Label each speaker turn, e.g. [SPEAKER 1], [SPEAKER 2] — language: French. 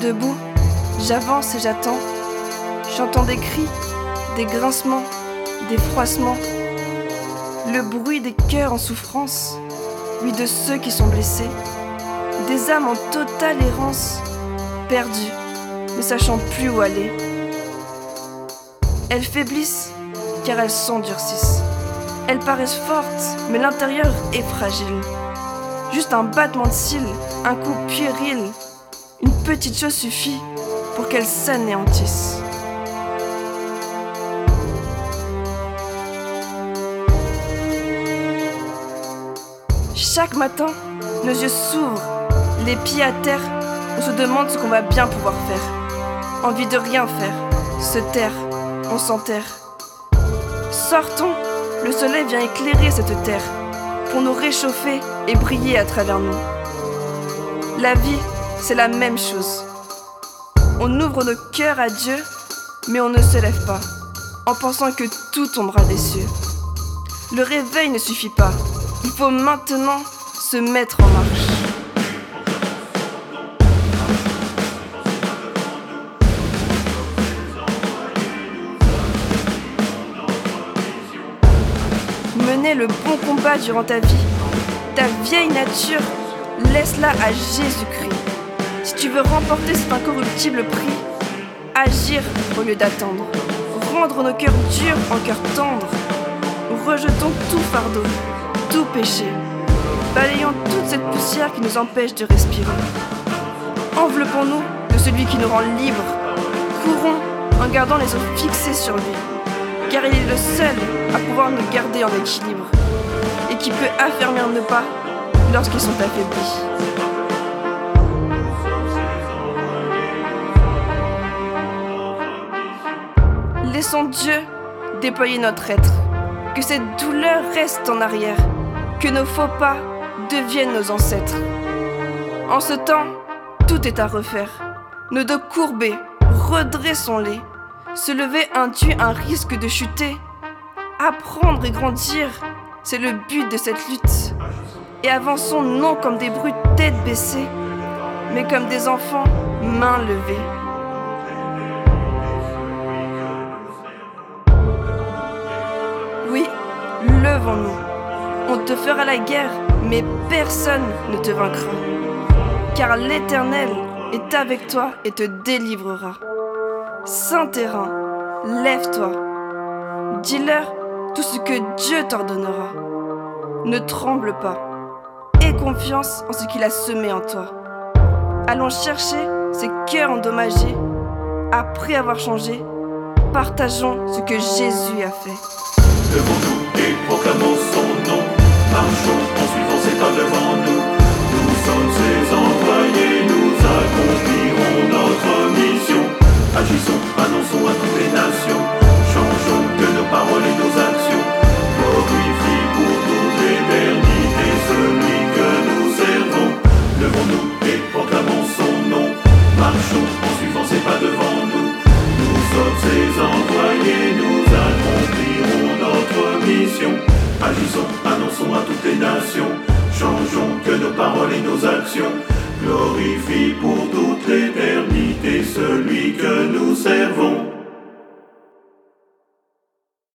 [SPEAKER 1] debout, j'avance et j'attends. J'entends des cris, des grincements, des froissements. Le bruit des cœurs en souffrance, oui de ceux qui sont blessés. Des âmes en totale errance, perdues, ne sachant plus où aller. Elles faiblissent, car elles s'endurcissent. Elles paraissent fortes, mais l'intérieur est fragile. Juste un battement de cils, un coup puéril, une petite chose suffit pour qu'elles s'anéantissent. Chaque matin, nos yeux s'ouvrent, les pieds à terre, on se demande ce qu'on va bien pouvoir faire. Envie de rien faire, se taire, on s'enterre. Sortons, le soleil vient éclairer cette terre, pour nous réchauffer et briller à travers nous. La vie, c'est la même chose. On ouvre nos cœurs à Dieu, mais on ne se lève pas, en pensant que tout tombera des cieux. Le réveil ne suffit pas, il faut maintenant se mettre en marche. Mener le bon combat durant ta vie. Ta vieille nature, laisse-la à Jésus-Christ. Si tu veux remporter cet incorruptible prix, agir au lieu d'attendre. Rendre nos cœurs durs en cœurs tendres. Rejetons tout fardeau, tout péché. Balayons toute cette poussière qui nous empêche de respirer. Enveloppons-nous de celui qui nous rend libres. Courons en gardant les yeux fixés sur lui. Car il est le seul à pouvoir nous garder en équilibre et qui peut affermir nos pas lorsqu'ils sont affaiblis. Laissons Dieu déployer notre être, que cette douleur reste en arrière, que nos faux pas deviennent nos ancêtres. En ce temps, tout est à refaire. Nos dos courbés, redressons-les. Se lever induit un risque de chuter. Apprendre et grandir, c'est le but de cette lutte. Et avançons non comme des brutes tête baissée, mais comme des enfants mains levées. Oui, levons-nous. On te fera la guerre, mais personne ne te vaincra. Car l'Éternel est avec toi et te délivrera. Saint terrain, lève-toi. Dis-leur tout ce que Dieu t'ordonnera. Ne tremble pas. Aie confiance en ce qu'il a semé en toi. Allons chercher ces cœurs endommagés. Après avoir changé, partageons ce que Jésus a fait.
[SPEAKER 2] Levons-nous et proclamons son nom. Marchons en suivant ses pas devant nous. Nous sommes ses envoyés, nous accomplirons notre mission. Agissons, annonçons à toutes les nations. Changeons que nos paroles et nos actions. Glorifie pour toute l'éternité celui que nous servons. Levons-nous et proclamons son nom. Marchons en suivant ses pas devant nous. Nous sommes ses envoyés, nous accomplirons notre mission. Agissons, annonçons à toutes les nations. Changeons que nos paroles et nos actions.